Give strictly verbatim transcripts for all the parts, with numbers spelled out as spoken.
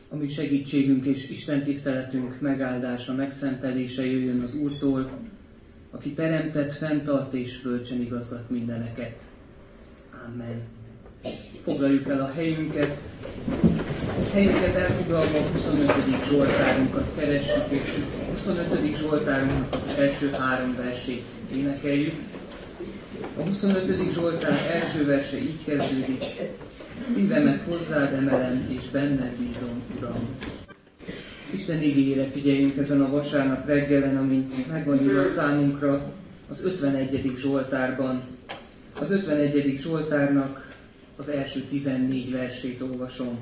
ami segítségünk és Isten tiszteletünk megáldása, megszentelése jöjjön az Úrtól, aki teremtett, fenntart és bölcsen igazgat mindeneket. Amen. Foglaljuk el a helyünket. Helyünket elfoglalva a huszonötödik Zsoltárunkat keressük, és a huszonötödik Zsoltárunknak az első három versét énekeljük. A huszonötödik Zsoltár első verse így kezdődik: Szívemet hozzád emelem, és benned bízom, Uram. Isten igéjére figyeljünk ezen a vasárnap reggelen, amint megvan írva számunkra az ötvenegyedik Zsoltárban. Az ötvenegyedik Zsoltárnak az első tizennégy versét olvasom.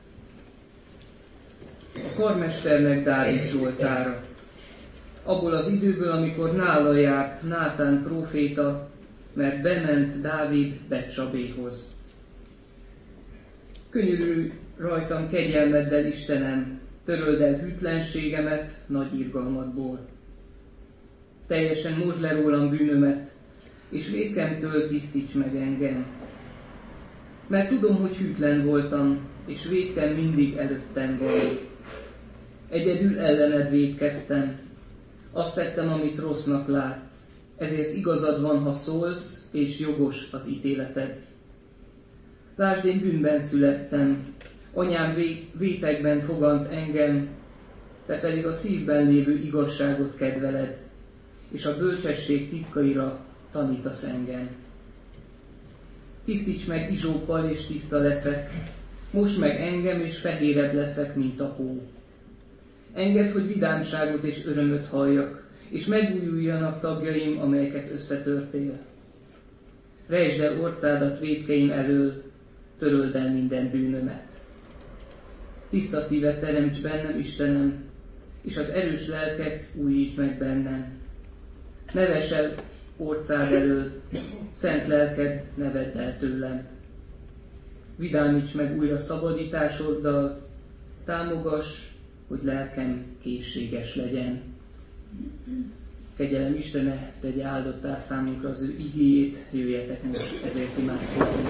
A karmesternek Dávid Zsoltára. Abból az időből, amikor nála járt Nátán próféta, mert bement Dávid Betsabéhoz. Könyörülj rajtam kegyelmeddel, Istenem, töröld el hűtlenségemet nagy irgalmadból. Teljesen mosd le rólam bűnömet, és vétkemtől tisztíts meg engem. Mert tudom, hogy hűtlen voltam, és vétkem mindig előttem van. Egyedül ellened vétkeztem, azt tettem, amit rossznak látsz, ezért igazad van, ha szólsz, és jogos az ítéleted. Lásd, én bűnben születtem, anyám vétekben fogant engem, te pedig a szívben lévő igazságot kedveled, és a bölcsesség titkaira tanítasz engem. Tisztíts meg izsóppal, és tiszta leszek, mosd meg engem, és fehérebb leszek, mint a hó. Engedd, hogy vidámságot és örömöt halljak, és megújuljanak tagjaim, amelyeket összetörtél. Rejtsd el orcádat vétkeim elől, töröld el minden bűnömet. Tiszta szívet teremts bennem, Istenem, és az erős lelket újítsd meg bennem. Ne vess el orcád elől, szent lelked ne vedd el tőlem. Vidámíts meg újra szabadításoddal, támogass, hogy lelkem készséges legyen. Kegyelem Istene, tegye áldottá számunkra az ő igéjét, jöjjetek most, ezért imádkozzunk.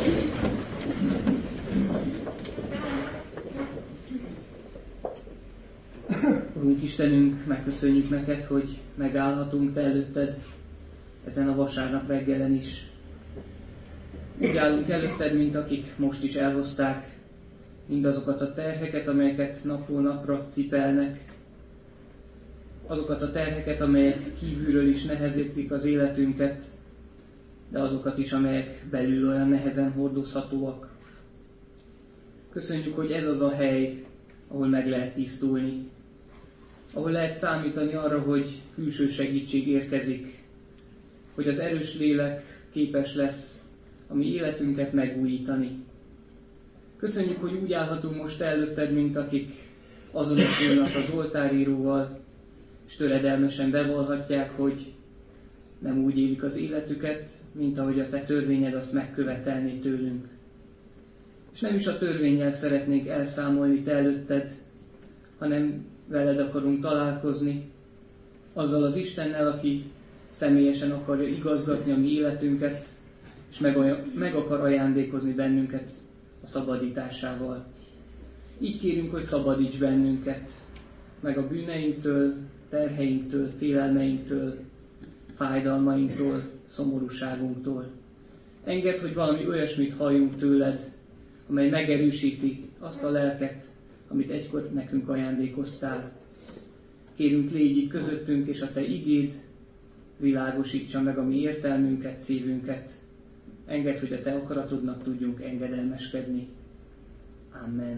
Urunk Istenünk, megköszönjük neked, hogy megállhatunk te előtted ezen a vasárnap reggelen is. Úgy állunk előtted, mint akik most is elhozták mindazokat a terheket, amelyeket napról napra cipelnek, azokat a terheket, amelyek kívülről is nehezítik az életünket, de azokat is, amelyek belül olyan nehezen hordozhatóak. Köszönjük, hogy ez az a hely, ahol meg lehet tisztulni, ahol lehet számítani arra, hogy külső segítség érkezik, hogy az erős lélek képes lesz a mi életünket megújítani. Köszönjük, hogy úgy állhatunk most előtted, mint akik azonosulnak a Zsoltáríróval, és töredelmesen bevallhatják, hogy nem úgy élik az életüket, mint ahogy a te törvényed azt megkövetelné tőlünk. És nem is a törvénnyel szeretnénk elszámolni te előtted, hanem veled akarunk találkozni, azzal az Istennel, aki személyesen akarja igazgatni a mi életünket, és meg, meg akar ajándékozni bennünket a szabadításával. Így kérünk, hogy szabadíts bennünket, meg a bűneinktől, terheinktől, félelmeinktől, fájdalmainktól, szomorúságunktól. Engedd, hogy valami olyasmit halljunk tőled, amely megerősíti azt a lelket, amit egykor nekünk ajándékoztál. Kérünk, légy itt közöttünk, és a te igéd világosítsa meg a mi értelmünket, szívünket. Engedd, hogy a te akaratodnak tudjunk engedelmeskedni. Amen.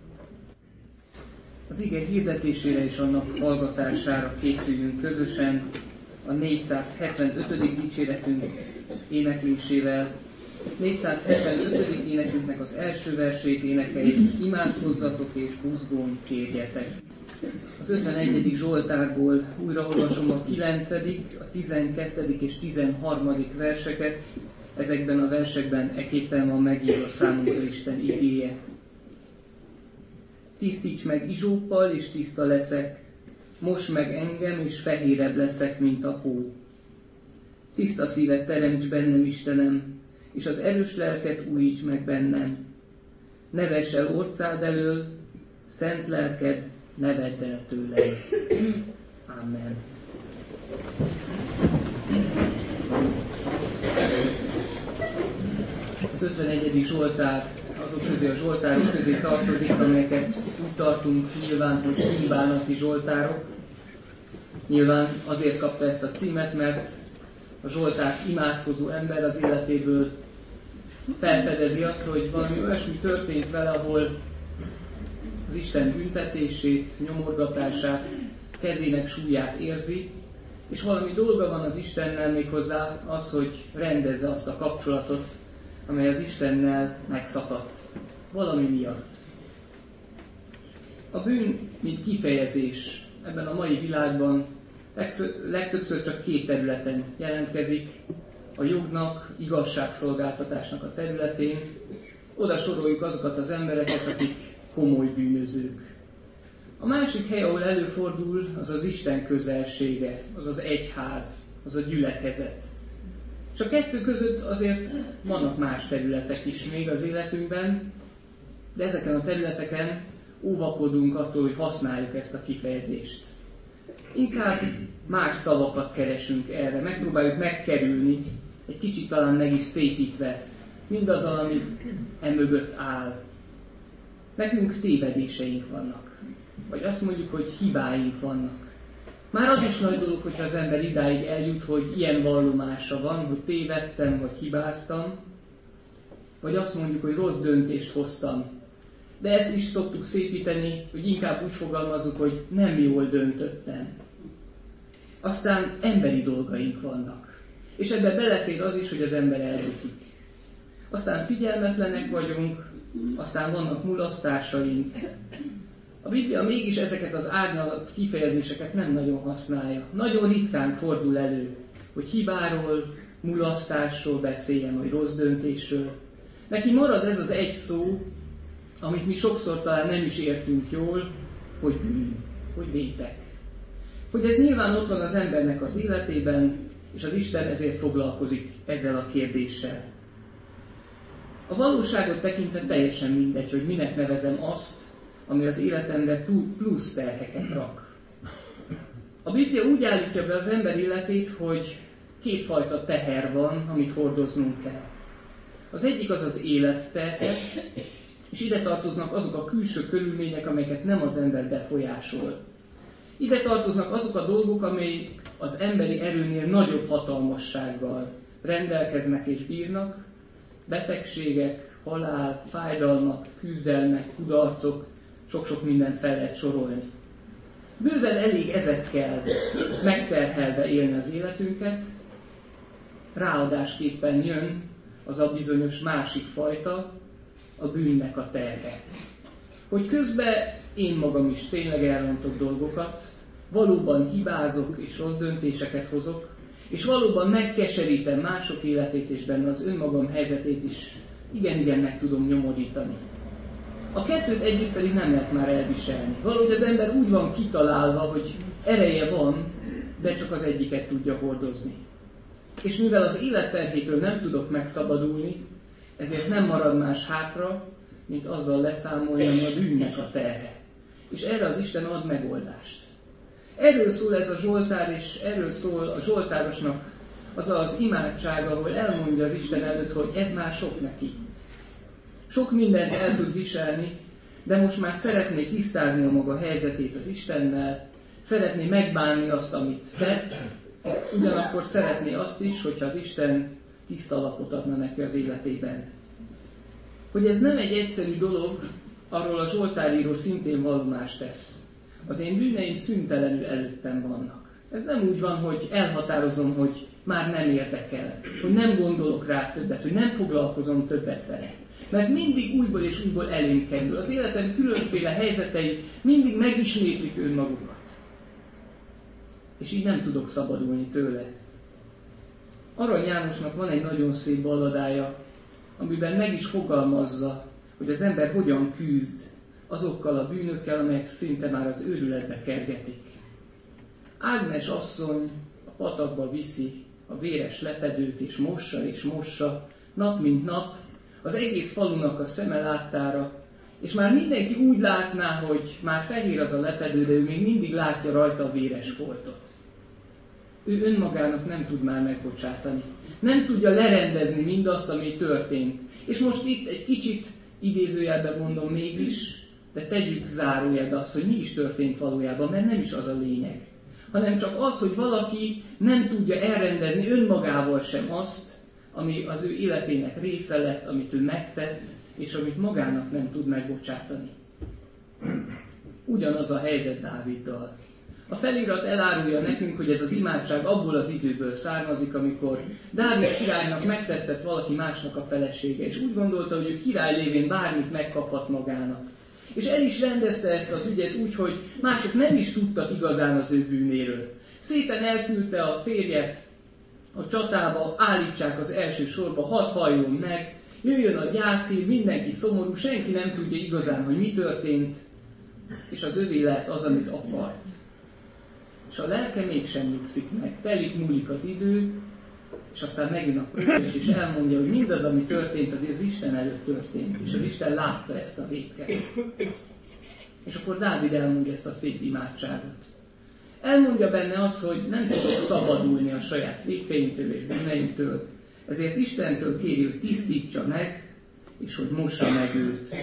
Az ige hirdetésére és annak hallgatására készüljünk közösen a négyszázhetvenötödik dicséretünk éneklésével. négyszázhetvenötödik énekünknek az első versét énekeljük: imádkozzatok és buzgón kérjetek. Az ötvenegyedik Zsoltárból újra olvasom a kilencedik, a tizenkettedik és tizenharmadik verseket. Ezekben a versekben eképpen van megírva számunkra Isten igéje. Tisztíts meg izsóppal, és tiszta leszek, mosd meg engem, és fehérebb leszek, mint a hó. Tiszta szívet teremts bennem, Istenem, és az erős lelket újíts meg bennem. Ne vess el orcád elől, szent lelked ne vedd el tőlem. Amen. Az ötvenegyedik Zsoltár azok közé a zsoltárok közé tartozik, amelyeket úgy tartunk nyilván, hogy bűnbánati zsoltárok. Nyilván azért kapta ezt a címet, mert a zsoltárt imádkozó ember az életéből felfedezi azt, hogy valami olyasmi történt vele, ahol az Isten büntetését, nyomorgatását, kezének súlyát érzi, és valami dolga van az Istennel, méghozzá az, hogy rendezze azt a kapcsolatot, amely az Istennel megszakadt. Valami miatt. A bűn, mint kifejezés ebben a mai világban legtöbbször csak két területen jelentkezik, a jognak, igazságszolgáltatásnak a területén. Oda soroljuk azokat az embereket, akik komoly bűnözők. A másik hely, ahol előfordul, az az Isten közelsége, az az egyház, az a gyülekezet. És a kettő között azért vannak más területek is még az életünkben, de ezeken a területeken óvakodunk attól, hogy használjuk ezt a kifejezést. Inkább más szavakat keresünk erre, megpróbáljuk megkerülni, egy kicsit talán meg is szépítve mindazzal, ami emögött áll. Nekünk tévedéseink vannak, vagy azt mondjuk, hogy hibáink vannak. Már az is nagy dolog, hogyha az ember idáig eljut, hogy ilyen vallomása van, hogy tévedtem, vagy hibáztam, vagy azt mondjuk, hogy rossz döntést hoztam. De ezt is szoktuk szépíteni, hogy inkább úgy fogalmazzuk, hogy nem jól döntöttem. Aztán emberi dolgaink vannak. És ebbe belefér az is, hogy az ember elbukik. Aztán figyelmetlenek vagyunk, aztán vannak mulasztásaink. A Biblia mégis ezeket az árnyalat kifejezéseket nem nagyon használja. Nagyon ritkán fordul elő, hogy hibáról, mulasztásról beszéljen, vagy rossz döntésről. Neki marad ez az egy szó, amit mi sokszor talán nem is értünk jól, hogy bűn, hogy vétek. Hogy ez nyilván ott van az embernek az életében, és az Isten ezért foglalkozik ezzel a kérdéssel. A valóságot tekintve teljesen mindegy, hogy minek nevezem azt, ami az életemre plusz terheket rak. A Biblia úgy állítja be az ember életét, hogy kétfajta teher van, amit hordoznunk kell. Az egyik az az életterhe, és ide tartoznak azok a külső körülmények, amelyeket nem az ember befolyásol. Ide tartoznak azok a dolgok, amelyek az emberi erőnél nagyobb hatalmassággal rendelkeznek és bírnak, betegségek, halál, fájdalmak, küzdelmek, kudarcok, sok-sok mindent fel lehet sorolni. Bőven elég ezekkel megterhelve élni az életünket, ráadásképpen jön az a bizonyos másik fajta, a bűnnek a terhe. Hogy közben én magam is tényleg elrontok dolgokat, valóban hibázok és rossz döntéseket hozok, és valóban megkeserítem mások életét és benne az önmagam helyzetét is igen-igen meg tudom nyomorítani. A kettőt együtt pedig nem lehet már elviselni. Valahogy az ember úgy van kitalálva, hogy ereje van, de csak az egyiket tudja hordozni. És mivel az életterhétől nem tudok megszabadulni, ezért nem marad más hátra, mint azzal leszámolni, ami a bűnnek a terhe. És erre az Isten ad megoldást. Erről szól ez a Zsoltár, és erről szól a Zsoltárosnak az az imádság, ahol elmondja az Isten előtt, hogy ez már sok neki. Sok mindent el tud viselni, de most már szeretné tisztázni a maga helyzetét az Istennel, szeretné megbánni azt, amit tett, ugyanakkor szeretné azt is, hogyha az Isten tiszta alapot adna neki az életében. Hogy ez nem egy egyszerű dolog, arról a Zsoltáríró szintén vallomást tesz. Az én bűneim szüntelenül előttem vannak. Ez nem úgy van, hogy elhatározom, hogy már nem érdekel, hogy nem gondolok rá többet, hogy nem foglalkozom többet vele. Mert mindig újból és újból elém kerül. Az életem különféle helyzetei mindig megismétlik önmagukat. És így nem tudok szabadulni tőle. Arany Jánosnak van egy nagyon szép balladája, amiben meg is fogalmazza, hogy az ember hogyan küzd azokkal a bűnökkel, amelyek szinte már az őrületbe kergetik. Ágnes asszony a patakba viszi a véres lepedőt, és mossa és mossa, nap mint nap, az egész falunak a szeme láttára, És már mindenki úgy látná, hogy már fehér az a lepedő, de ő még mindig látja rajta a véres foltot. Ő önmagának nem tud már megbocsátani. Nem tudja lerendezni mindazt, ami történt. És most itt egy kicsit idézőjelben mondom mégis, de tegyük zárójelbe azt, hogy mi is történt valójában, mert nem is az a lényeg. Hanem csak az, hogy valaki nem tudja elrendezni önmagával sem azt, ami az ő életének része lett, amit ő megtett, és amit magának nem tud megbocsátani. Ugyanaz a helyzet Dáviddal. A felirat elárulja nekünk, hogy ez az imádság abból az időből származik, amikor Dávid királynak megtetszett valaki másnak a felesége, és úgy gondolta, hogy ő király lévén bármit megkaphat magának. És el is rendezte ezt az ügyet úgy, hogy mások nem is tudtak igazán az ő bűnéről. Szépen elküldte a férjet a csatába, állítsák az első sorba, hadd halljon meg, jöjjön a gyászhír, mindenki szomorú, senki nem tudja igazán, hogy mi történt, és az övé lett az, amit akart. És a lelke mégsem nyugszik meg, telik múlik az idő, és aztán megjön a próbás, és elmondja, hogy mindaz, ami történt, azért az Isten előtt történt, és az Isten látta ezt a vétket. És akkor Dávid elmondja ezt a szép imádságot. Elmondja benne azt, hogy nem tudok szabadulni a saját vétkeimtől és bűneimtől, ezért Istentől kéri, hogy tisztítsa meg, és hogy mossa meg őt.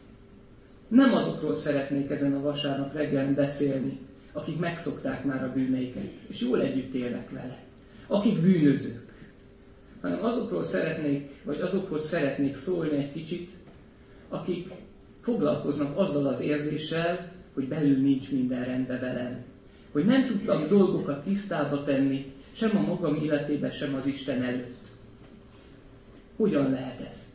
Nem azokról szeretnék ezen a vasárnap reggelen beszélni, akik megszokták már a bűneiket, és jól együtt élnek vele. Akik bűnözők. Hanem azokról szeretnék, vagy azokhoz szeretnék szólni egy kicsit, akik foglalkoznak azzal az érzéssel, hogy belül nincs minden rendben velem. Hogy nem tudtam dolgokat tisztába tenni, sem a magam életében, sem az Isten előtt. Hogyan lehet ezt?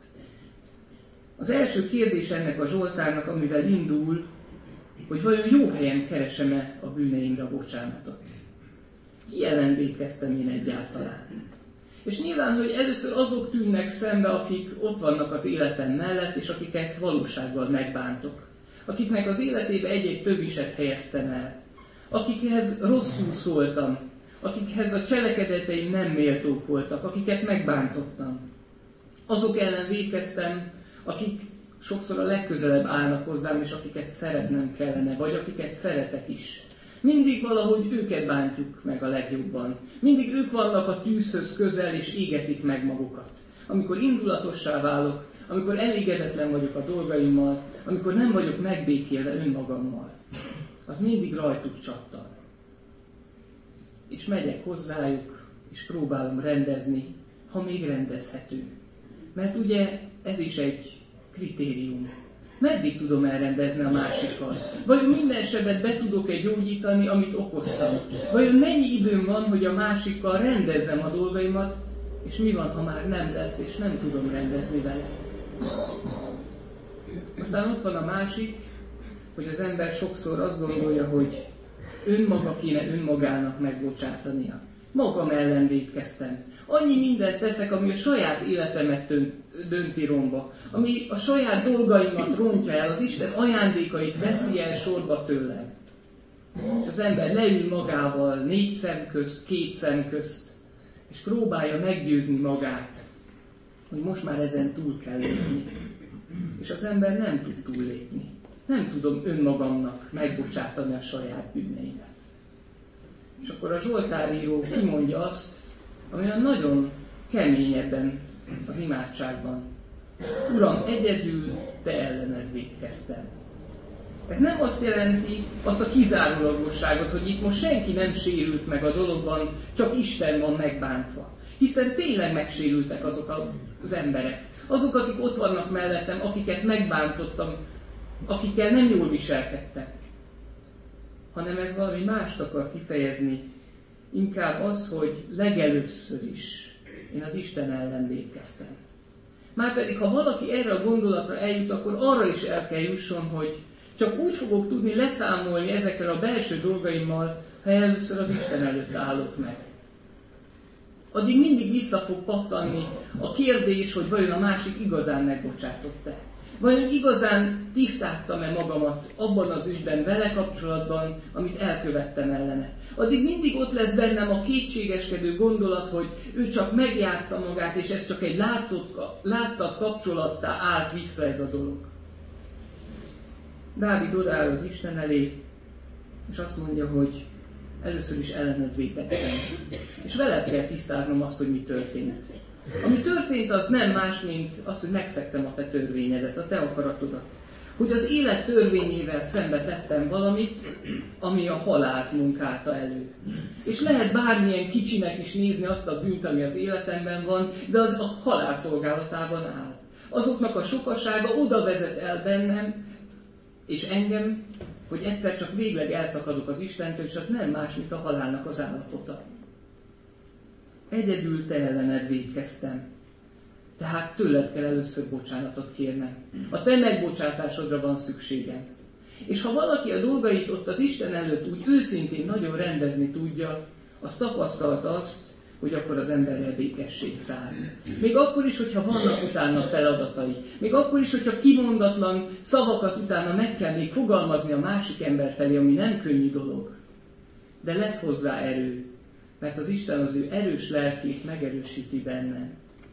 Az első kérdés ennek a Zsoltárnak, amivel indul, hogy vajon jó helyen keresem-e a bűneimre a bocsánatot. Ki ellen vétkeztem én egyáltalán? És nyilván, hogy először azok tűnnek szembe, akik ott vannak az életem mellett, és akiket valósággal megbántok. Akiknek az életébe egy-egy töviset helyeztem el. Akikhez rosszul szóltam. Akikhez a cselekedeteim nem méltók voltak. Akiket megbántottam. Azok ellen vétkeztem, akik sokszor a legközelebb állnak hozzám, és akiket szeretnem kellene, vagy akiket szeretek is. Mindig valahogy őket bántjuk meg a legjobban. Mindig ők vannak a tűzhöz közel, és égetik meg magukat. Amikor indulatossá válok, amikor elégedetlen vagyok a dolgaimmal, amikor nem vagyok megbékélve önmagammal, az mindig rajtuk csattan. És megyek hozzájuk, és próbálom rendezni, ha még rendezhető. Mert ugye ez is egy kritérium. Meddig tudom elrendezni a másikkal? Vajon minden sebet be tudok-e gyógyítani, amit okoztam? Vajon mennyi időm van, hogy a másikkal rendezzem a dolgaimat, és mi van, ha már nem lesz, és nem tudom rendezni vele? Aztán ott van a másik, hogy az ember sokszor azt gondolja, hogy önmaga kéne önmagának megbocsátania. Magam ellen vétkeztem. Annyi mindent teszek, ami a saját életemet dönti romba, ami a saját dolgaimat rontja el, az Isten ajándékait veszi el sorba tőlem. És az ember leül magával négy szem közt, két szem közt, és próbálja meggyőzni magát, hogy most már ezen túl kell lépni. És az ember nem tud túllépni. Nem tudom önmagamnak megbocsátani a saját bűneimet. És akkor a Zsoltáríró kimondja azt, ami olyan nagyon keményebben az imádságban. Uram, egyedül te ellened vétkeztem. Ez nem azt jelenti, azt a kizárólagosságot, hogy itt most senki nem sérült meg a dologban, csak Isten van megbántva. Hiszen tényleg megsérültek azok az emberek. Azok, akik ott vannak mellettem, akiket megbántottam, akikkel nem jól viselkedtem. Hanem ez valami mást akar kifejezni. Inkább az, hogy legelőször is én az Isten ellen vétkeztem. Márpedig, ha valaki erre a gondolatra eljut, akkor arra is el kell jusson, hogy csak úgy fogok tudni leszámolni ezekkel a belső dolgaimmal, ha először az Isten előtt állok meg. Addig mindig vissza fog pattanni a kérdés, hogy vajon a másik igazán megbocsátott-e. Vajon igazán tisztáztam-e magamat abban az ügyben, vele kapcsolatban, amit elkövettem ellene. Addig mindig ott lesz bennem a kétségeskedő gondolat, hogy ő csak megjátsza magát, és ez csak egy látszat kapcsolattá állt vissza ez a dolog. Dávid odáll az Isten elé, és azt mondja, hogy először is ellened vétettem. És veled kell tisztáznom azt, hogy mi történt. Ami történt, az nem más, mint az, hogy megszegtem a te törvényedet, a te akaratodat. Hogy az élet törvényével szembe tettem valamit, ami a halált munkálta elő. És lehet bármilyen kicsinek is nézni azt a bűnt, ami az életemben van, de az a halál szolgálatában áll. Azoknak a sokasága oda vezet el bennem, és engem, hogy egyszer csak végleg elszakadok az Istentől, és az nem más, mint a halálnak az állapota. Egyedül te ellened vétkeztem. Tehát tőled kell először bocsánatot kérnem. A te megbocsátásodra van szükségem. És ha valaki a dolgait ott az Isten előtt úgy őszintén nagyon rendezni tudja, az tapasztalta azt, hogy akkor az emberrel békesség száll. Még akkor is, hogyha vannak utána feladatai. Még akkor is, hogyha kimondatlan szavakat utána meg kell még fogalmazni a másik ember felé, ami nem könnyű dolog. De lesz hozzá erő, mert az Isten az ő erős lelkét megerősíti bennem.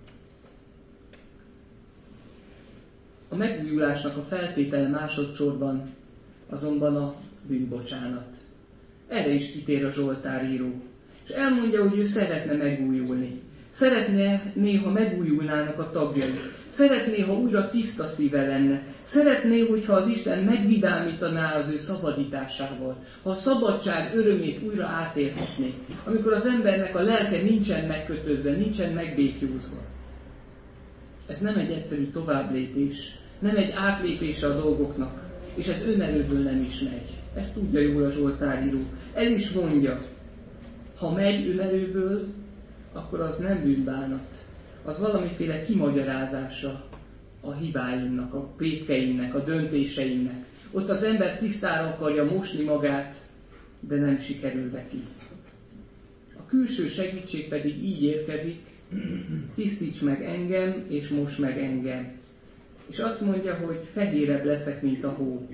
A megújulásnak a feltétele másodszorban azonban a bűnbocsánat. Erre is kitér a Zsoltáríró. És elmondja, hogy ő szeretne megújulni. Szeretne néha megújulnának a tagjai. Szeretné, ha újra tiszta szíve lenne. Szeretné, hogyha az Isten megvidámítaná az ő szabadításával. Ha a szabadság örömét újra átélhetné. Amikor az embernek a lelke nincsen megkötözve, nincsen megbékjózva. Ez nem egy egyszerű továbblépés, nem egy átlépése a dolgoknak, és ez önerőből nem is megy. Ezt tudja jól a Zsoltáríró. El is mondja, ha megy önerőből, akkor az nem bűnbánat. Az valamiféle kimagyarázása a hibáimnak, a pétkeimnek, a döntéseimnek. Ott az ember tisztára akarja mosni magát, de nem sikerül neki. A külső segítség pedig így érkezik, tisztíts meg engem, és mosd meg engem. És azt mondja, hogy fehérebb leszek, mint a hó.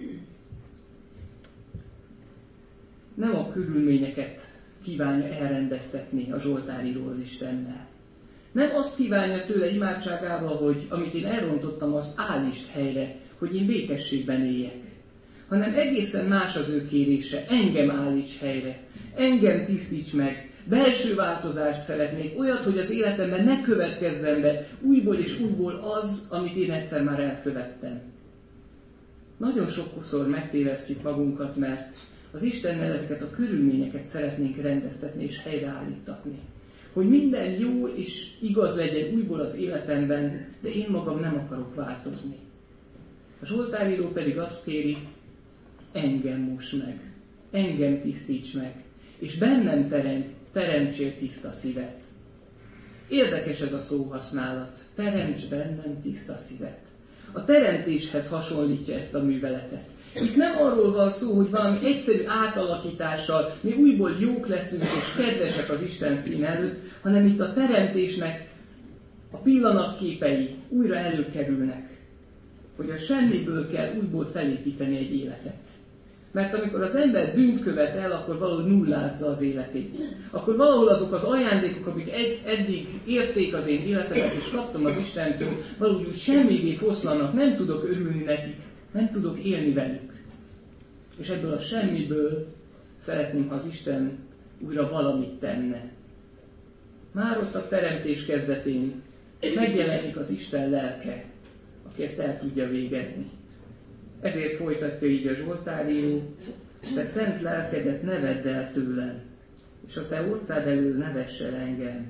Nem a körülményeket kívánja elrendeztetni a Zsoltáríró az Istennel. Nem azt kívánja tőle imádságával, hogy amit én elrontottam, azt állítsd helyre, hogy én békességben éljek. Hanem egészen más az ő kérése, engem állíts helyre, engem tisztíts meg, belső változást szeretnék, olyat, hogy az életemben ne következzen be újból és újból az, amit én egyszer már elkövettem. Nagyon sokszor megtévesztjük magunkat, mert az Istennel ezeket a körülményeket szeretnénk rendeztetni és helyreállítatni. Hogy minden jó és igaz legyen újból az életemben, de én magam nem akarok változni. A Zsoltáríró pedig azt kéri, engem mosd meg, engem tisztíts meg, és bennem terem, teremtsél tiszta szívet. Érdekes ez a szóhasználat, teremts bennem tiszta szívet. A teremtéshez hasonlítja ezt a műveletet. Itt nem arról van szó, hogy valami egyszerű átalakítással mi újból jók leszünk és kedvesek az Isten szín előtt, hanem itt a teremtésnek a pillanatképei újra előkerülnek, hogy a semmiből kell újból felépíteni egy életet. Mert amikor az ember bűnt követ el, akkor valahogy nullázza az életét. Akkor valahol azok az ajándékok, amik ed- eddig érték az én életemet, és kaptam az Istentől, valahogy úgy semmivé foszlanak, nem tudok örülni nekik, nem tudok élni velük. És ebből a semmiből szeretném, ha az Isten újra valamit tenne. Már ott a teremtés kezdetén megjelenik az Isten lelke, aki ezt el tudja végezni. Ezért folytatja így a Zsoltáríró, te szent lelkedet ne vedd el tőlem, és a te orcád elől ne vess el engem.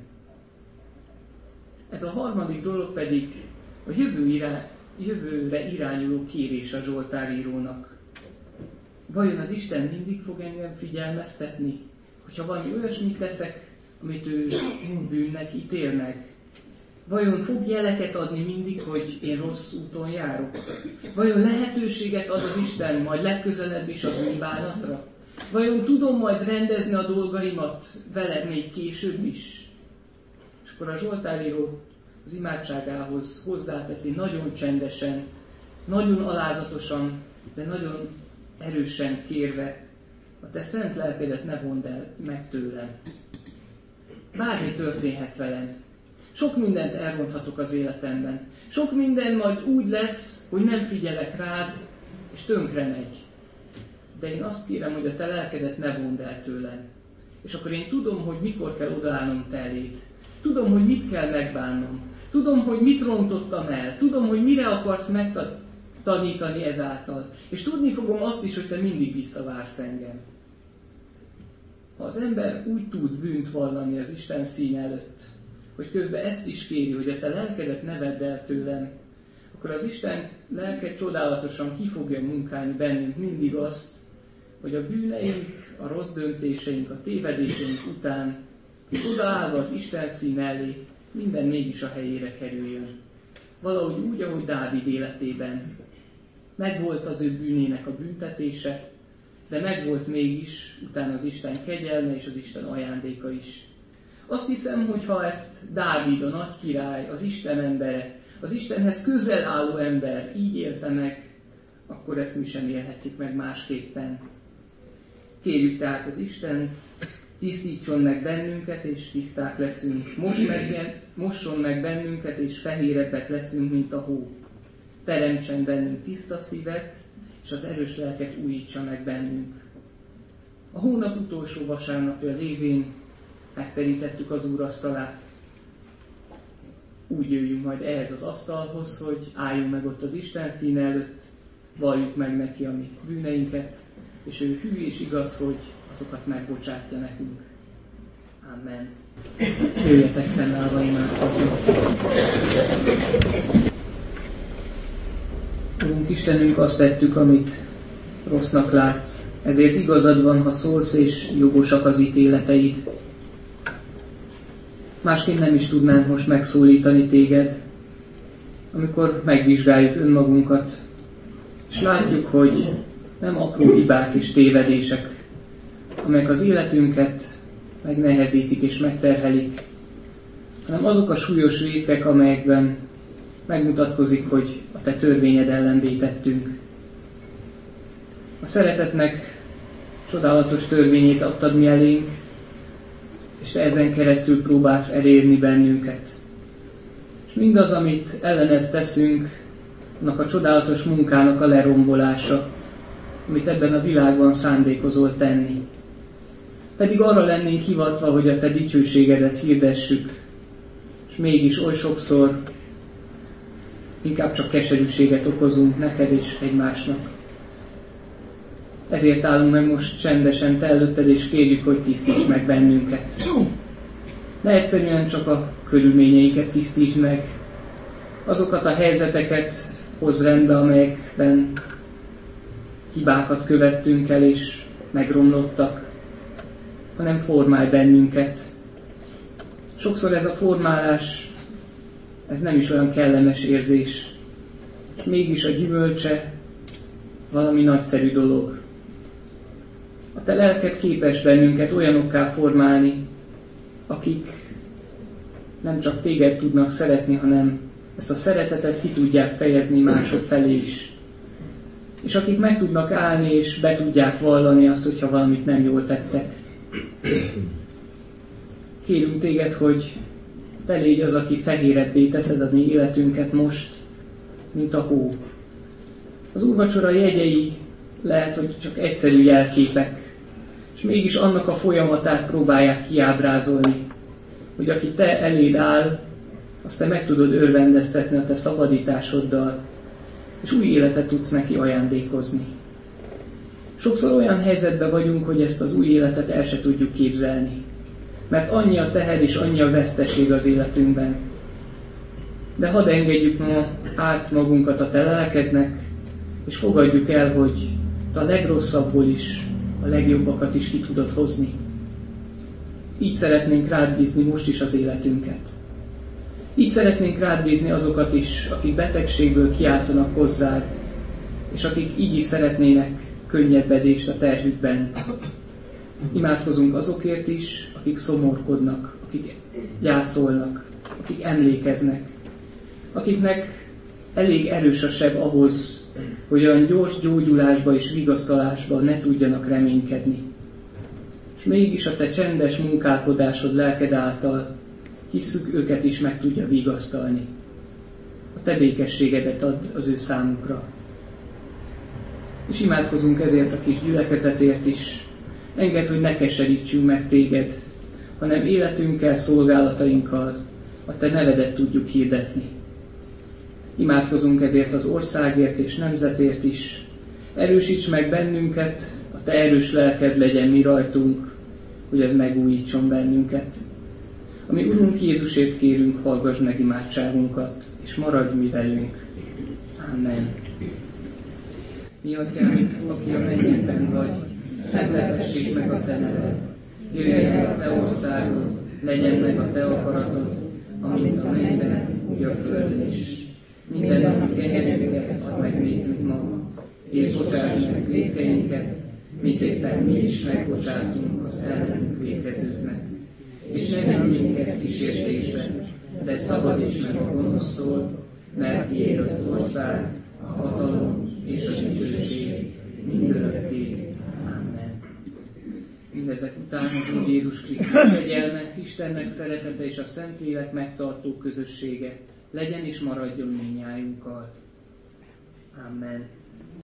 Ez a harmadik dolog pedig a jövő irá, jövőre irányuló kérés a Zsoltárírónak. Vajon az Isten mindig fog engem figyelmeztetni, hogyha valami olyasmit teszek, amit ő bűnnek ítél meg? Vajon fog jeleket adni mindig, hogy én rossz úton járok? Vajon lehetőséget ad az Isten majd legközelebb is a bűnbánatra? Vajon tudom majd rendezni a dolgaimat vele még később is? És akkor a Zsoltáríró az imádságához hozzáteszi nagyon csendesen, nagyon alázatosan, de nagyon erősen kérve, a te szent lelkedet ne vondd el meg tőlem. Bármi történhet velem. Sok mindent elronthatok az életemben. Sok minden majd úgy lesz, hogy nem figyelek rád, és tönkre megy. De én azt kérem, hogy a te lelkedet ne vond el tőlem. És akkor én tudom, hogy mikor kell odaállnom te eléd. Tudom, hogy mit kell megbánnom. Tudom, hogy mit rontottam el. Tudom, hogy mire akarsz megtanítani ezáltal. És tudni fogom azt is, hogy te mindig visszavársz engem. Ha az ember úgy tud bűnt vallani az Isten szín előtt, hogy közben ezt is kéri, hogy a te lelkedet ne vedd el tőlem, akkor az Isten lelke csodálatosan ki fogja munkálni bennünk mindig azt, hogy a bűneink, a rossz döntéseink, a tévedéseink után, odaállva az Isten szín elé, minden mégis a helyére kerüljön. Valahogy úgy, ahogy Dávid életében. Megvolt az ő bűnének a büntetése, de megvolt mégis utána az Isten kegyelme és az Isten ajándéka is. Azt hiszem, hogy ha ezt Dávid, a nagy király, az Isten embere, az Istenhez közel álló ember így élte meg, akkor ezt mi sem élhetjük meg másképpen. Kérjük tehát az Istent, tisztítson meg bennünket, és tiszták leszünk. Most meg, mosson meg bennünket, és fehérebbek leszünk, mint a hó. Teremtsen bennünk tiszta szívet, és az erős lelket újítsa meg bennünk. A hónap utolsó vasárnapja lévén megterítettük az Úr asztalát. Úgy jöjjünk majd ehhez az asztalhoz, hogy álljunk meg ott az Isten színe előtt, valljuk meg neki a mi bűneinket, és ő hű és igaz, hogy azokat megbocsátja nekünk. Amen. Jöjjetek fennállva, imádkozzunk. Urunk Istenünk, azt tettük, amit rossznak látsz. Ezért igazad van, ha szólsz, és jogosak az ítéleteid. Másként nem is tudnánk most megszólítani téged, amikor megvizsgáljuk önmagunkat, és látjuk, hogy nem apró hibák és tévedések, amelyek az életünket megnehezítik és megterhelik, hanem azok a súlyos vétkek, amelyekben megmutatkozik, hogy a te törvényed ellen vétettünk. A szeretetnek csodálatos törvényét adtad mi elénk, és te ezen keresztül próbálsz elérni bennünket. És mindaz, amit ellened teszünk, annak a csodálatos munkának a lerombolása, amit ebben a világban szándékozol tenni. Pedig arra lennénk hivatva, hogy a te dicsőségedet hirdessük, és mégis oly sokszor inkább csak keserűséget okozunk neked és egymásnak. Ezért állunk meg most csendesen te előtted, és kérjük, hogy tisztíts meg bennünket. Ne egyszerűen csak a körülményeinket tisztíts meg, azokat a helyzeteket hoz rendbe, amelyekben hibákat követtünk el és megromlottak, hanem formálj bennünket. Sokszor ez a formálás, ez nem is olyan kellemes érzés, és mégis a gyümölcse valami nagyszerű dolog. A te lelked képes bennünket olyanokká formálni, akik nem csak téged tudnak szeretni, hanem ezt a szeretetet ki tudják fejezni mások felé is. És akik meg tudnak állni, és be tudják vallani azt, hogyha valamit nem jól tettek. Kérünk téged, hogy te légy az, aki fehérebbé teszed a mi életünket most, mint a hó. Az úrvacsora jegyei lehet, hogy csak egyszerű jelképek, és mégis annak a folyamatát próbálják kiábrázolni, hogy aki te eléd áll, azt te meg tudod örvendeztetni a te szabadításoddal, és új életet tudsz neki ajándékozni. Sokszor olyan helyzetben vagyunk, hogy ezt az új életet el se tudjuk képzelni, mert annyi a teher és annyi a veszteség az életünkben. De hadd engedjük ma át magunkat a te lelkednek, és fogadjuk el, hogy te a legrosszabbból is a legjobbakat is ki tudod hozni. Így szeretnénk rád bízni most is az életünket. Így szeretnénk rád bízni azokat is, akik betegségből kiáltanak hozzád, és akik így is szeretnének könnyebbedést a terhükben. Imádkozunk azokért is, akik szomorkodnak, akik gyászolnak, akik emlékeznek, akiknek elég erős a seb ahhoz, hogy olyan gyors gyógyulásba és vigasztalásba ne tudjanak reménykedni. És mégis a te csendes munkálkodásod lelked által hisszük, őket is meg tudja vigasztalni. A te békességedet ad az ő számukra. És imádkozunk ezért a kis gyülekezetért is. Engedd, hogy ne keserítsünk meg téged, hanem életünkkel, szolgálatainkkal a te nevedet tudjuk hirdetni. Imádkozunk ezért az országért és nemzetért is. Erősíts meg bennünket, a te erős lelked legyen mi rajtunk, hogy ez megújítson bennünket. Ami Urunk Jézusért kérünk, hallgass meg imádságunkat, és maradj mi velünk. Amen. Mi Atyánk, aki a mennyekben vagy, szenteltessék meg a te neved. Jöjjön el a te országod, legyen meg a te akaratod, amint a mennyben, úgy a földön is. Minden nap kenyerünket add meg nékünk ma, és bocsáss meg vétkeinket, miképpen mi is megbocsátunk az ellenünk vétkezőknek. És ne vigy minket kísértésbe, de szabadíts meg a gonosztól, mert tiéd az ország, a hatalom és a dicsőség mindörökké. Amen. Mindezek után az Úr Jézus Krisztus kegyelme, Istennek szeretete és a Szentlélek megtartó közössége legyen és maradjon mindnyájunkkal. Amen.